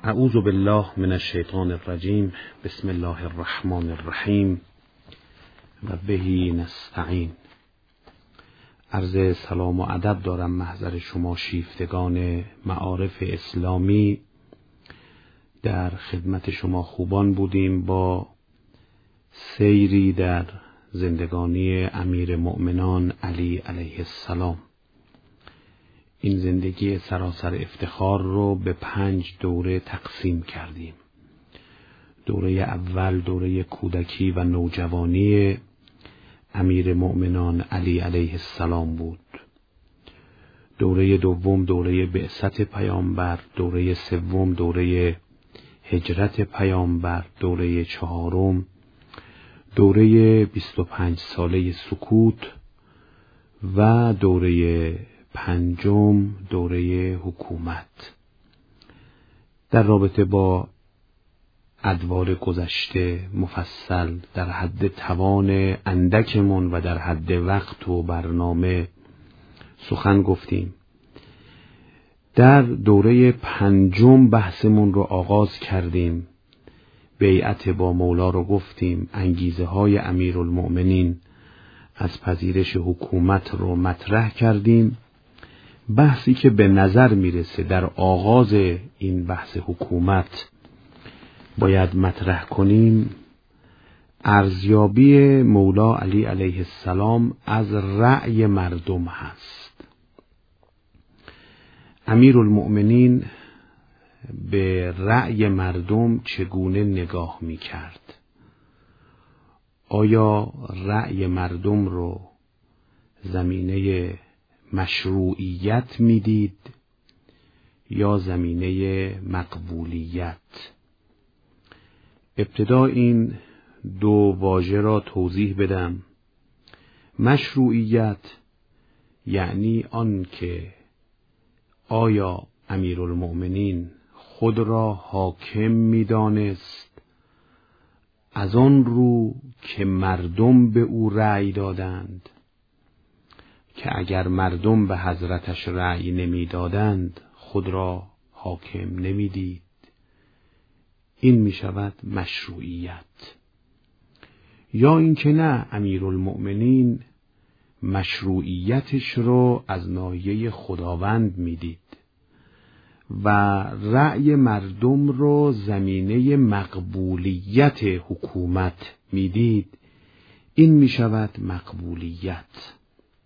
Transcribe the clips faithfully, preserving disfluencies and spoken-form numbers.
اعوذ بالله من الشیطان الرجیم. بسم الله الرحمن الرحیم و بهی نستعین. عرض سلام و ادب دارم محضر شما شیفتگان معارف اسلامی. در خدمت شما خوبان بودیم با سیری در زندگانی امیر مؤمنان علی علیه السلام. این زندگی سراسر افتخار رو به پنج دوره تقسیم کردیم. دوره اول دوره کودکی و نوجوانی امیر مؤمنان علی علیه السلام بود. دوره دوم دوره بعثت پیامبر، دوره سوم دوره هجرت پیامبر، دوره چهارم دوره بیست و پنج ساله سکوت و دوره پنجم دوره حکومت. در رابطه با ادوار گذشته مفصل در حد توان اندکمون و در حد وقت و برنامه سخن گفتیم. در دوره پنجم بحثمون رو آغاز کردیم. بیعت با مولا رو گفتیم. انگیزه های امیرالمؤمنین از پذیرش حکومت رو مطرح کردیم. بحثی که به نظر میرسه در آغاز این بحث حکومت باید مطرح کنیم، ارزیابی مولا علی علیه السلام از رأی مردم هست. امیرالمؤمنین به رأی مردم چگونه نگاه میکرد؟ آیا رأی مردم رو زمینه مشروعیت میدید یا زمینه مقبولیت؟ ابتدا این دو واژه را توضیح بدم. مشروعیت یعنی آن که آیا امیرالمؤمنین خود را حاکم میدانست از آن رو که مردم به او رأی دادند، که اگر مردم به حضرتش رأی نمیدادند خود را حاکم نمیدید. این می شود مشروعیت. یا اینکه نه، امیرالمؤمنین مشروعیتش رو از ناحیه خداوند میدید و رأی مردم رو زمینه مقبولیت حکومت میدید. این می شود مقبولیت.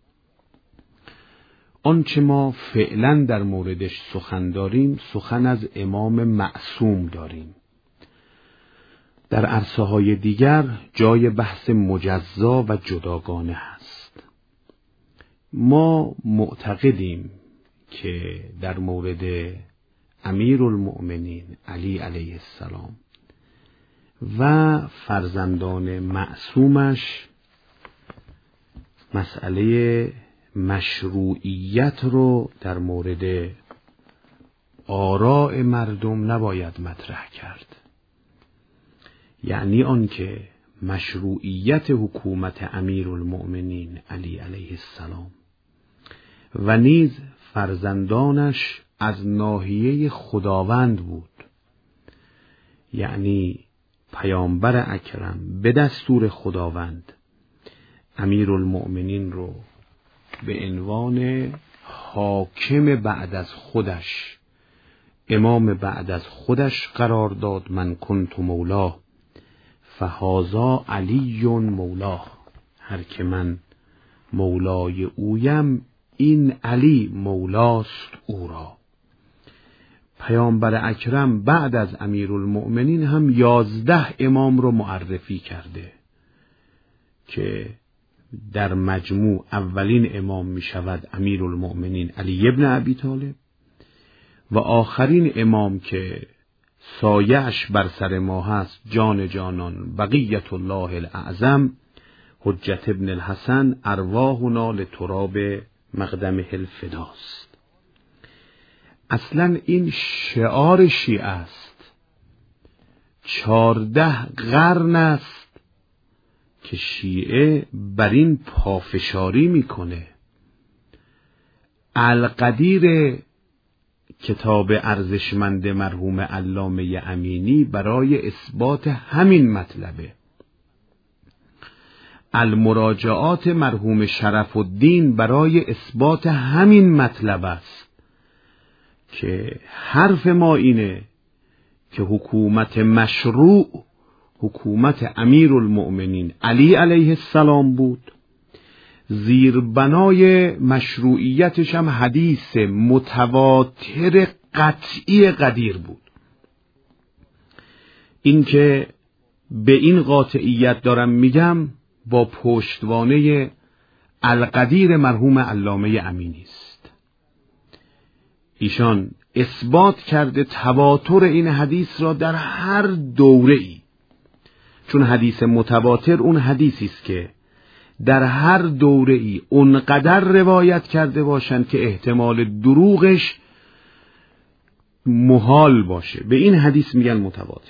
آنچه ما فعلا در موردش سخن داریم سخن از امام معصوم داریم. در عرصه های دیگر جای بحث مجزا و جداگانه هست. ما معتقدیم که در مورد امیرالمؤمنین علی علیه السلام و فرزندان معصومش مسئله مشروعیت رو در مورد آراء مردم نباید مطرح کرد. یعنی آنکه مشروعیت حکومت امیرالمؤمنین علی علیه السلام و نیز فرزندانش از ناحیه خداوند بود. یعنی پیامبر اکرم به دستور خداوند امیرالمؤمنین رو به عنوان حاکم بعد از خودش، امام بعد از خودش قرار داد. من کنت مولا فهذا علی مولا. هر که من مولای اویم این علی مولاست او را. پیامبر اکرم بعد از امیرالمؤمنین هم یازده امام رو معرفی کرده که در مجموع اولین امام می شود امیرالمؤمنین علی ابن ابی طالب و آخرین امام که سایه‌اش بر سر ما هست جان جانان بقیت الله الاعظم حجت ابن الحسن ارواحنا لتراب مقدمه الفداست. اصلا این شعار شیعه است. چارده قرن است که شیعه بر این پافشاری میکنه. القدیر کتاب ارزشمند مرحوم علامه امینی برای اثبات همین مطلبه. المراجعات مرحوم شرف الدین برای اثبات همین مطلب است که حرف ما اینه که حکومت مشروع حکومت امیرالمؤمنین علی علیه السلام بود. زیربنای مشروعیتش هم حدیث متواتر قطعی قدیر بود. این که به این قاطعیت دارم میگم با پشتوانه القدیر مرحوم علامه امینی است. ایشان اثبات کرده تواتر این حدیث را در هر دوره ای، چون حدیث متواتر اون حدیثی است که در هر دوره ای اونقدر روایت کرده باشند که احتمال دروغش محال باشه، به این حدیث میگن متواتر.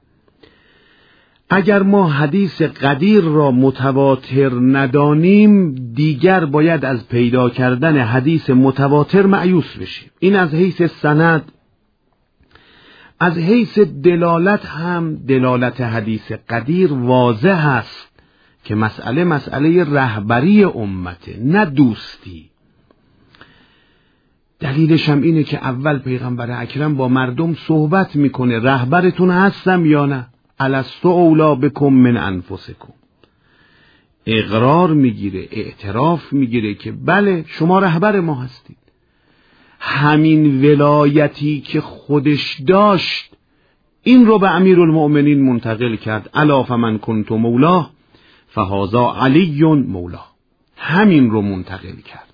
اگر ما حدیث قدیر را متواتر ندانیم دیگر باید از پیدا کردن حدیث متواتر مایوس بشیم. این از حیث سند. از حیث دلالت هم دلالت حدیث قدیر واضح است که مسئله مسئله رهبری امته، نه دوستی. دلیلش هم اینه که اول پیغمبر اکرم با مردم صحبت میکنه، رهبرتون هستم یا نه؟ الستو اولا بکم من انفسکم. اقرار میگیره، اعتراف میگیره که بله شما رهبر ما هستید. همین ولایتی که خودش داشت این رو به امیرالمؤمنین منتقل کرد. الا فمن کنت مولاه فهذا علی مولاه. همین رو منتقل کرد.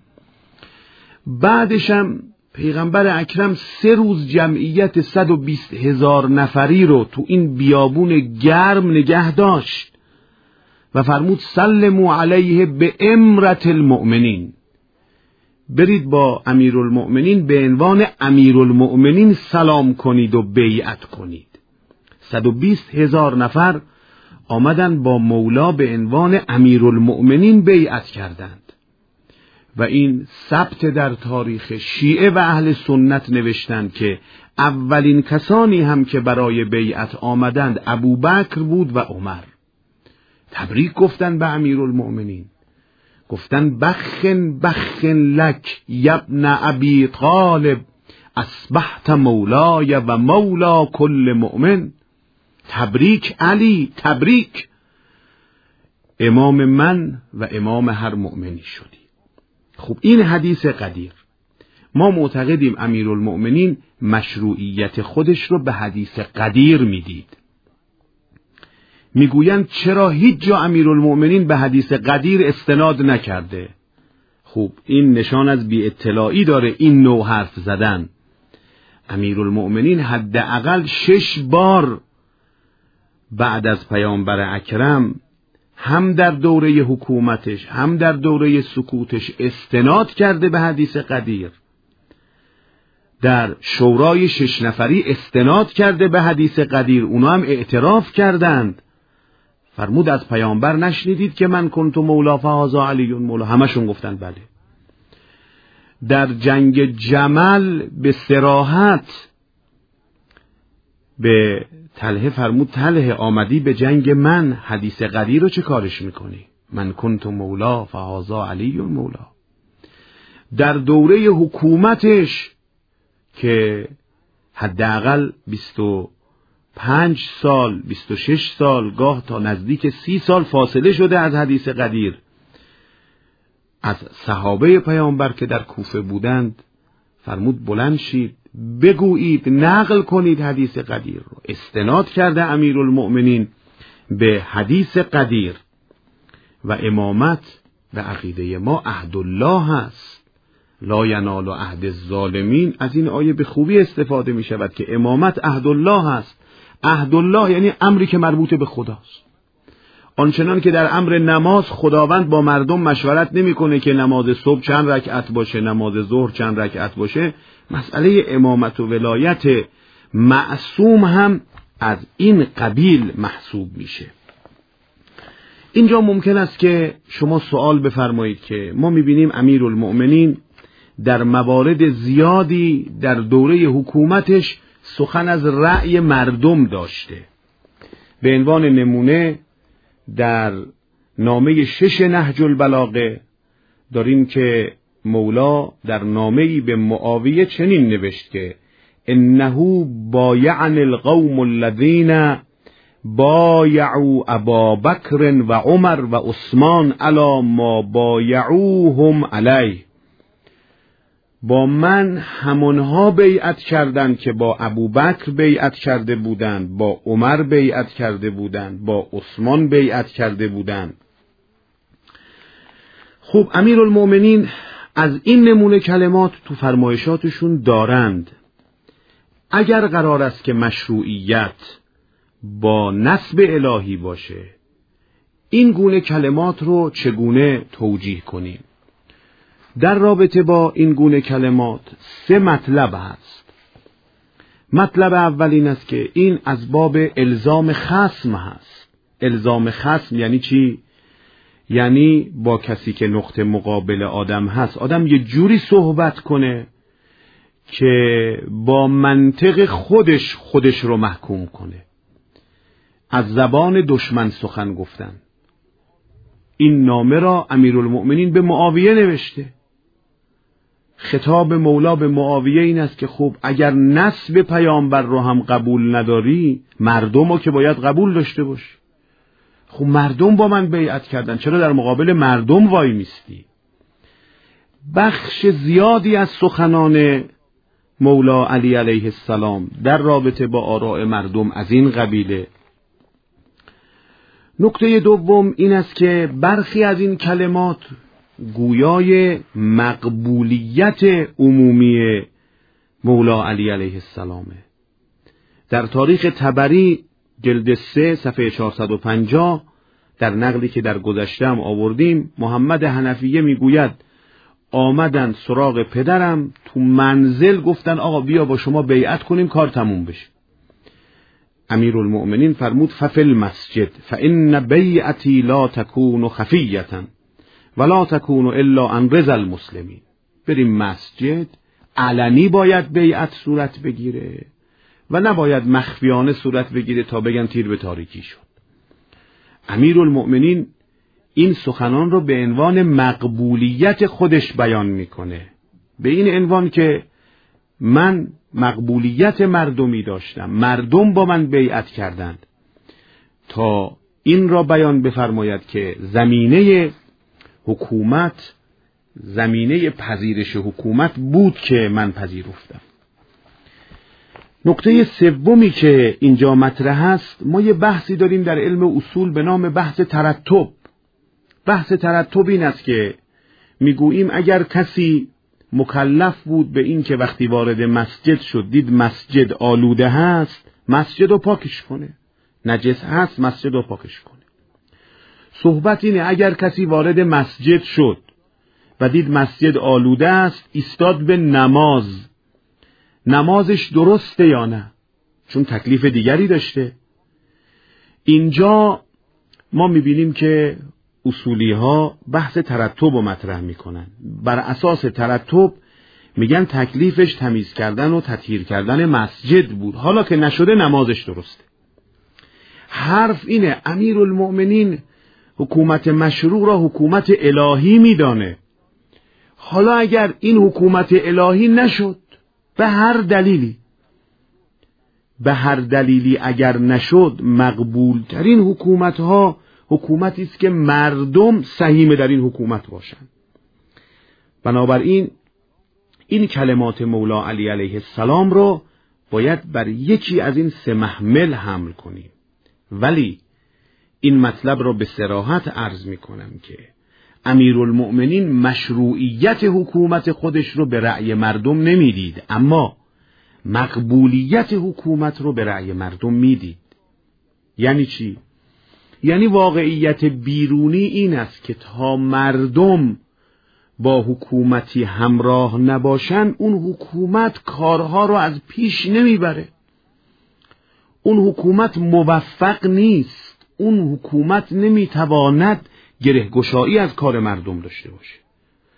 بعدش هم پیغمبر اکرم سه روز جمعیت صد و بیست هزار نفری رو تو این بیابون گرم نگه داشت و فرمود سلموا علیه به امرت المؤمنین. برید با امیرالمؤمنین به عنوان امیرالمؤمنین سلام کنید و بیعت کنید. صد و بیست هزار نفر آمدن با مولا به عنوان امیرالمؤمنین بیعت کردند و این ثبت در تاریخ شیعه و اهل سنت نوشتند که اولین کسانی هم که برای بیعت آمدند ابوبکر بود و عمر. تبریک گفتن به امیرالمؤمنین، گفتن بخن بخن لک یبن ابی طالب اصبحت مولای و مولا کل مؤمن. تبریک علی، تبریک، امام من و امام هر مؤمنی شدی. خب این حدیث قدیر. ما معتقدیم امیرالمؤمنین مشروعیت خودش رو به حدیث قدیر میدید. میگویند چرا هیچ جا امیرالمؤمنین به حدیث قدیر استناد نکرده؟ خب این نشان از بی اطلاعی داره این نوع حرف زدن. امیرالمؤمنین حداقل شش بار بعد از پیامبر اکرم هم در دوره حکومتش هم در دوره سکوتش استناد کرده به حدیث قدیر. در شورای شش نفری استناد کرده به حدیث قدیر، اونا هم اعتراف کردند. فرمود از پیامبر نشنیدید که من کنت مولا فهذا علی مولا؟ همشون گفتن بله. در جنگ جمل به صراحت به طلحه فرمود طلحه آمدی به جنگ من، حدیث قدیر رو چه کارش میکنی؟ من کنت مولا فهذا علی مولا. در دوره حکومتش که حداقل بیست و پنج سال بیست و شش سال گاه تا نزدیک سی سال فاصله شده از حدیث قدیر، از صحابه پیامبر که در کوفه بودند فرمود بلند شید بگویید، نقل کنید حدیث قدیر رو. استناد کرده امیرالمؤمنین به حدیث قدیر. و امامت به عقیده ما عهد الله هست، لا ینال عهد الظالمین. از این آیه به خوبی استفاده می شود که امامت عهد الله هست. عهد الله یعنی امری که مربوط به خداست. آنچنان که در امر نماز خداوند با مردم مشورت نمیکنه که نماز صبح چند رکعت باشه، نماز ظهر چند رکعت باشه، مسئله امامت و ولایت معصوم هم از این قبیل محسوب میشه. اینجا ممکن است که شما سوال بفرمایید که ما میبینیم امیرالمؤمنین در موارد زیادی در دوره حکومتش سخن از رأی مردم داشته. به عنوان نمونه در نامه شش نهج البلاغه داریم که مولا در نامه‌ای به معاویه چنین نوشت که انه بایعن القوم الذین بایعوا ابا بکر و عمر و عثمان علی ما بایعوهم علیه. با من همانها بیعت کردند که با ابوبکر بیعت کرده بودند، با عمر بیعت کرده بودند، با عثمان بیعت کرده بودند. خب امیرالمؤمنین از این نمونه کلمات تو فرمایشاتشون دارند. اگر قرار است که مشروعیت با نصب الهی باشه، این گونه کلمات رو چگونه توجیه کنیم؟ در رابطه با این گونه کلمات سه مطلب هست. مطلب اول این است که این از باب الزام خصم هست. الزام خصم یعنی چی؟ یعنی با کسی که نقطه مقابل آدم هست، آدم یه جوری صحبت کنه که با منطق خودش خودش رو محکوم کنه. از زبان دشمن سخن گفتن. این نامه را امیرالمؤمنین به معاویه نوشته. خطاب مولا به معاویه این است که خب اگر نسب پیامبر رو هم قبول نداری، مردم رو که باید قبول داشته باش. خب مردم با من بیعت کردن، چرا در مقابل مردم وای میستی؟ بخش زیادی از سخنان مولا علی علیه السلام در رابطه با آراء مردم از این قبیله. نکته دوم این است که برخی از این کلمات گویای مقبولیت عمومی مولا علی علیه السلامه. در تاریخ طبری جلد سه صفحه چهارصد و پنجاه در نقلی که در گذشته هم آوردیم، محمد حنفیه میگوید آمدن سراغ پدرم تو منزل، گفتن آقا بیا با شما بیعت کنیم کار تموم بشه. امیرالمؤمنین فرمود ففی المسجد فان بیعتی لا تکون خفیة ولا تکون الا عن رضا المسلمین. بریم مسجد، علنی باید بیعت صورت بگیره و نباید مخفیانه صورت بگیره تا بگن تیر به تاریکی شد. امیرالمؤمنین این سخنان رو به عنوان مقبولیت خودش بیان میکنه، به این عنوان که من مقبولیت مردمی داشتم، مردم با من بیعت کردند، تا این را بیان بفرماید که زمینه حکومت، زمینه پذیرش حکومت بود که من پذیرفتم. نکته سومی که اینجا مطرح است، ما یه بحثی داریم در علم اصول به نام بحث ترتب. بحث ترتب این است که میگوییم اگر کسی مکلف بود به این که وقتی وارد مسجد شد دید مسجد آلوده هست، مسجد رو پاکش کنه، نجس هست مسجد رو پاکش کنه. صحبت اینه اگر کسی وارد مسجد شد و دید مسجد آلوده است، ایستاد به نماز، نمازش درسته یا نه؟ چون تکلیف دیگری داشته. اینجا ما میبینیم که اصولی ها بحث ترتب رو مطرح میکنن. بر اساس ترتب میگن تکلیفش تمیز کردن و تطهیر کردن مسجد بود، حالا که نشده نمازش درسته. حرف اینه امیرالمؤمنین حکومت مشروع را حکومت الهی میدانه. حالا اگر این حکومت الهی نشد، به هر دلیلی به هر دلیلی اگر نشد، مقبول ترین حکومت ها حکومتی است که مردم سهیم در این حکومت باشند. بنابراین این کلمات مولا علی علیه السلام رو باید بر یکی از این سه محمل حمل کنیم. ولی این مطلب رو به صراحت عرض می کنم که امیرالمؤمنین مشروعیت حکومت خودش رو به رأی مردم نمیدید، اما مقبولیت حکومت رو به رأی مردم میدید. یعنی چی؟ یعنی واقعیت بیرونی این است که تا مردم با حکومتی همراه نباشن، اون حکومت کارها رو از پیش نمیبره. اون حکومت موفق نیست. اون حکومت نمیتواند گرهگشایی از کار مردم داشته باشه.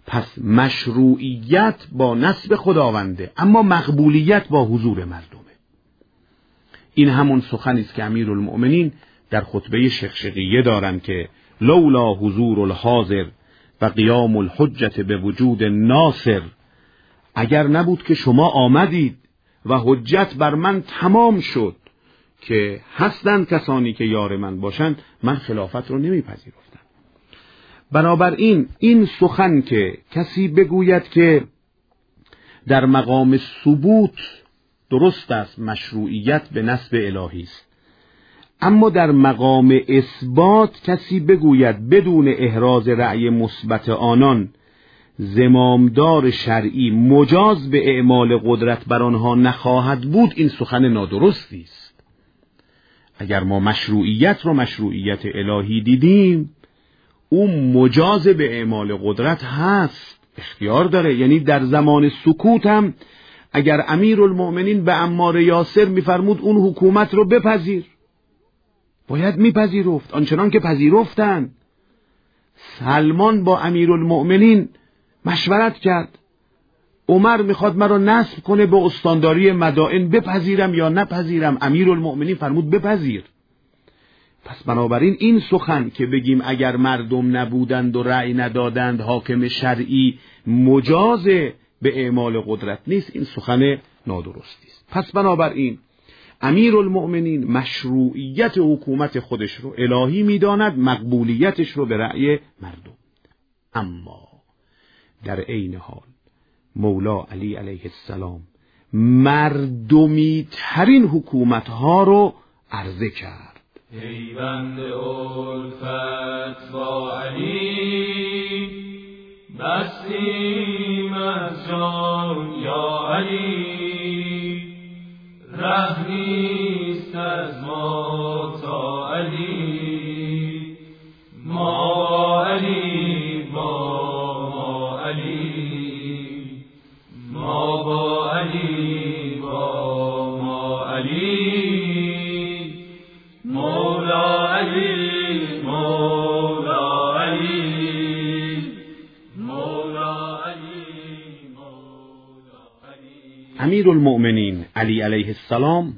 پس مشروعیت با نصب خداونده، اما مقبولیت با حضور مردمه. این همون سخنی است که امیرالمؤمنین در خطبه شقشقیه دارند که لولا حضور الحاضر و قیام الحجت به وجود ناصر، اگر نبود که شما آمدید و حجت بر من تمام شد که هستند کسانی که یار من باشند، من خلافت رو نمیپذیرفتم. بنابراین این سخن که کسی بگوید که در مقام ثبوت درست است، مشروعیت به نصب الهی است، اما در مقام اثبات کسی بگوید بدون احراز رأی مثبت آنان زمامدار شرعی مجاز به اعمال قدرت بر آنها نخواهد بود، این سخن نادرستی است. اگر ما مشروعیت رو مشروعیت الهی دیدیم، او مجاز به اعمال قدرت هست، اختیار داره. یعنی در زمان سکوت هم اگر امیرالمؤمنین به عمار یاسر میفرمود اون حکومت رو بپذیر، باید میپذیرفت، آنچنان که پذیرفتن. سلمان با امیرالمؤمنین مشورت کرد، عمر میخواد مرا نصب کنه به استانداری مدائن، بپذیرم یا نپذیرم؟ امیرالمؤمنین فرمود بپذیر. پس بنابراین این سخن که بگیم اگر مردم نبودند و رأی ندادند حاکم شرعی مجاز به اعمال قدرت نیست، این سخن نادرستی است. پس بنابراین امیرالمؤمنین مشروعیت حکومت خودش رو الهی میداند، مقبولیتش رو به رأی مردم. اما در عین حال مولا علی علیه السلام مردمی ترین حکومت ها رو عرضه کرد. پیوند الفت با علی بستیم از جان یا علی، ره نیست از ما تا علی، ما با علی با ما علی، ما با علی با ما علی، مولا علی مولا علی مولا علی مولا علی. امیرالمؤمنین علی علیه السلام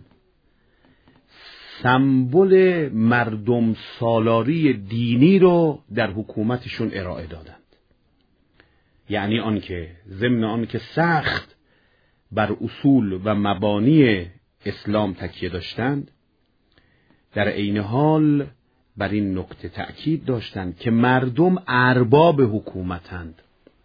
سمبل مردم سالاری دینی رو در حکومتشون ارائه دادند. یعنی آنکه ضمن آنکه سخت بر اصول و مبانی اسلام تکیه داشتند، در عین حال بر این نکته تأکید داشتند که مردم ارباب حکومتند،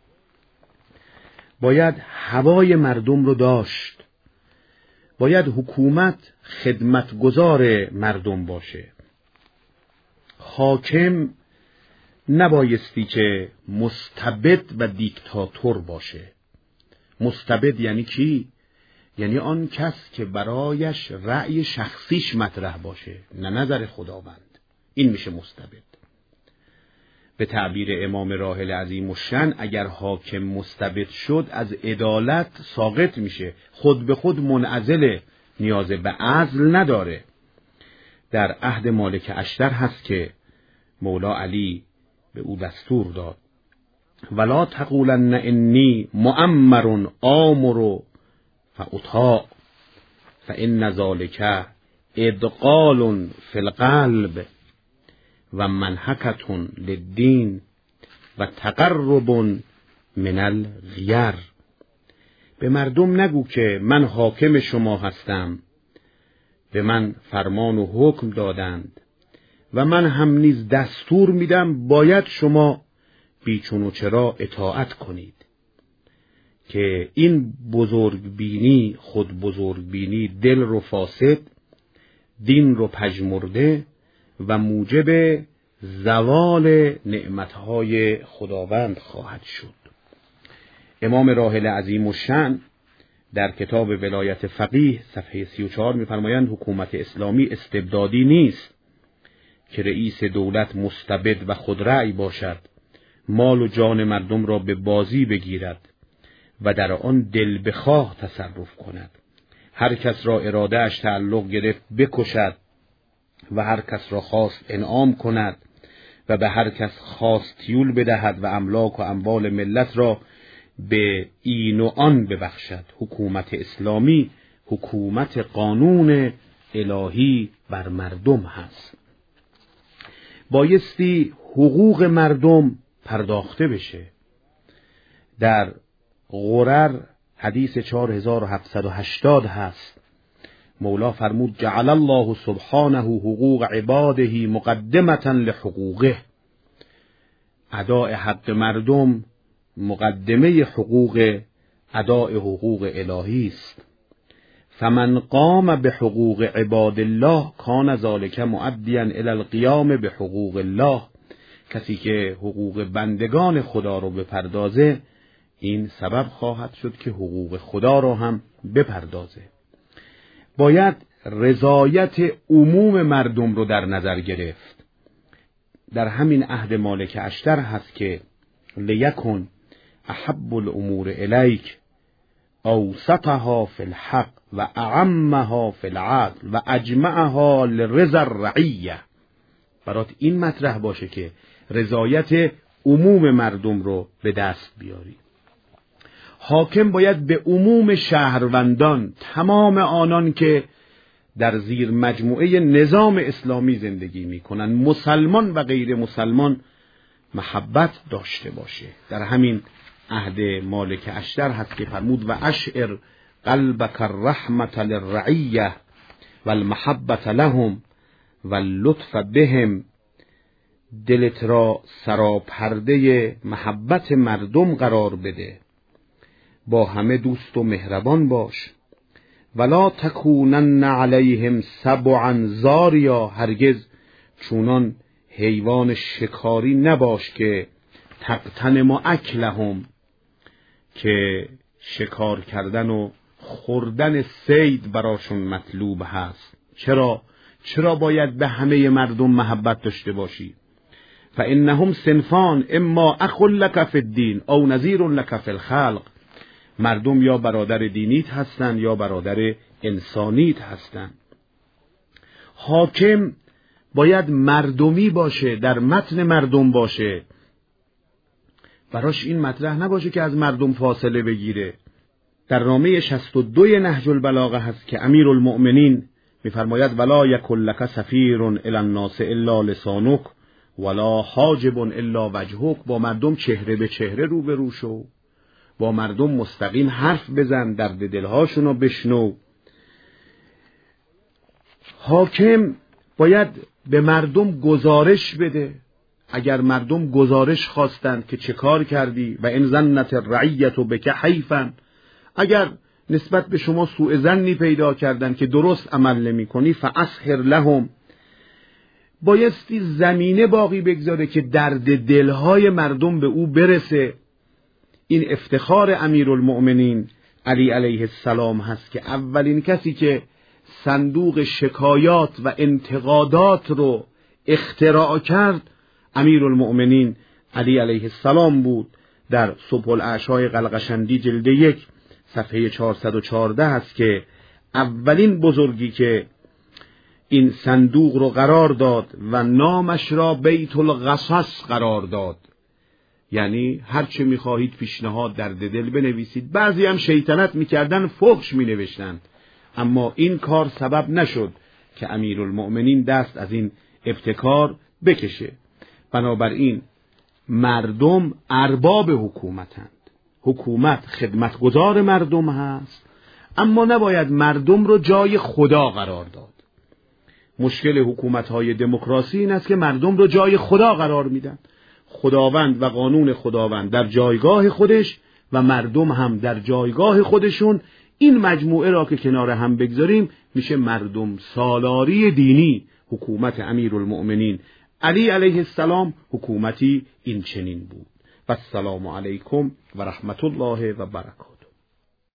باید هوای مردم رو داشت، باید حکومت خدمتگزار مردم باشه، حاکم نبایستی که مستبد و دیکتاتور باشه. مستبد یعنی کی؟ یعنی آن کس که برایش رأی شخصیش مطرح باشه، نه نظر خداوند. این میشه مستبد. به تعبیر امام راحل عظیم الشأن، اگر حاکم مستبد شد از عدالت ساقط میشه، خود به خود منعزله، نیاز به عزل نداره. در عهد مالک اشتر هست که مولا علی به او دستور داد ولا تقولن انی مؤمر آمر فاطاع فان ذلک ادغال فی القلب و منحکة للدین و تقرب من الغیر. به مردم نگو که من حاکم شما هستم، به من فرمان و حکم دادند و من هم نیز دستور میدم باید شما بیچون و چرا اطاعت کنید، که این بزرگ بینی خود بزرگ بینی دل رو فاسد، دین رو پژمرده و موجب زوال نعمتهای خداوند خواهد شد. امام راحل عظیم الشأن در کتاب ولایت فقیه صفحه سی و چهار می‌فرمایند حکومت اسلامی استبدادی نیست که رئیس دولت مستبد و خودرأی باشد، مال و جان مردم را به بازی بگیرد و در آن دل بخواه تصرف کند، هر کس را اراده اش تعلق گرفت بکشد و هر کس را خواست انعام کند و به هر کس خواستیول بدهد و املاک و اموال ملت را به این و آن ببخشد. حکومت اسلامی حکومت قانون الهی بر مردم هست. بایستی حقوق مردم پرداخته بشه. در غرر حدیث چهار هزار و هفتصد و هشتاد هست، مولا فرمود جعل الله سبحانه حقوق عباده مقدمة لحقوقه. اداء حق مردم مقدمه حقوق اداء حقوق الهی است. فمن قام بحقوق عباد الله کان ذلک مؤدیا الی القیام بحقوق الله. کسی که حقوق بندگان خدا رو بپردازه، این سبب خواهد شد که حقوق خدا رو هم بپردازه. باید رضایت عموم مردم رو در نظر گرفت. در همین عهد مالک اشتر هست که لیکن احب الامور الیک اوسطها فی الحق و اعمها فی العدل و اجمعها لرضا الرعیه. برات این مطرح باشه که رضایت عموم مردم رو به دست بیاری. حاکم باید به عموم شهروندان، تمام آنان که در زیر مجموعه نظام اسلامی زندگی میکنن، مسلمان و غیر مسلمان، محبت داشته باشه. در همین عهد مالک اشتر هست که فرمود و اشعر قلبک الرحمت للرعیه و المحبت لهم و اللطف بهم. دلت را سراپرده محبت مردم قرار بده، با همه دوست و مهربان باش. ولا تکونن علیهم سبعا زاریا. هرگز چونان حیوان شکاری نباش که تقتنم اکلهم، که شکار کردن و خوردن صید براشون مطلوب هست. چرا؟ چرا باید به همه مردم محبت داشته باشی؟ فانهم صنفان اما اخ لک فی الدین او نظیر لک فی الخلق. مردم یا برادر دینیت هستن یا برادر انسانیت هستن. حاکم باید مردمی باشه، در متن مردم باشه، براش این مطرح نباشه که از مردم فاصله بگیره. در نامه شصت و دو نهج البلاغه هست که امیرالمؤمنین میفرماید ولا یکن لک سفیر الی الناس الا لسانک ولا حاجب الا وجهک. با مردم چهره به چهره روبرو شو، با مردم مستقیم حرف بزن، درد دلهاشون رو بشنو. حاکم باید به مردم گزارش بده. اگر مردم گزارش خواستند که چه کار کردی و ان ظنت الرعیة بک حیفا، اگر نسبت به شما سوء ظنی پیدا کردن که درست عمل نمی کنی، فاسهر لهم. بایستی زمینه باقی بگذاره که درد دلهای مردم به او برسه. این افتخار امیرالمؤمنین علی علیه السلام هست که اولین کسی که صندوق شکایات و انتقادات رو اختراع کرد امیرالمؤمنین علی علیه السلام بود. در صبح الاعشای قلقشندی جلد یک صفحه چهارصد و چهارده هست که اولین بزرگی که این صندوق رو قرار داد و نامش را بیت القصص قرار داد. یعنی هر چه میخواهید پیشنهاد درد دل بنویسید. بعضی هم شیطنت میکردن، فحش مینوشتند، اما این کار سبب نشد که امیرالمؤمنین دست از این ابتکار بکشه. بنابراین مردم ارباب حکومتند. حکومت خدمتگزار مردم هست، اما نباید مردم رو جای خدا قرار داد. مشکل حکومت‌های دموکراسی این است که مردم رو جای خدا قرار میدن. خداوند و قانون خداوند در جایگاه خودش و مردم هم در جایگاه خودشون. این مجموعه را که کنار هم بگذاریم میشه مردم سالاری دینی. حکومت امیرالمؤمنین علی علیه السلام حکومتی این چنین بود. و السلام علیکم و رحمت الله و برکاته.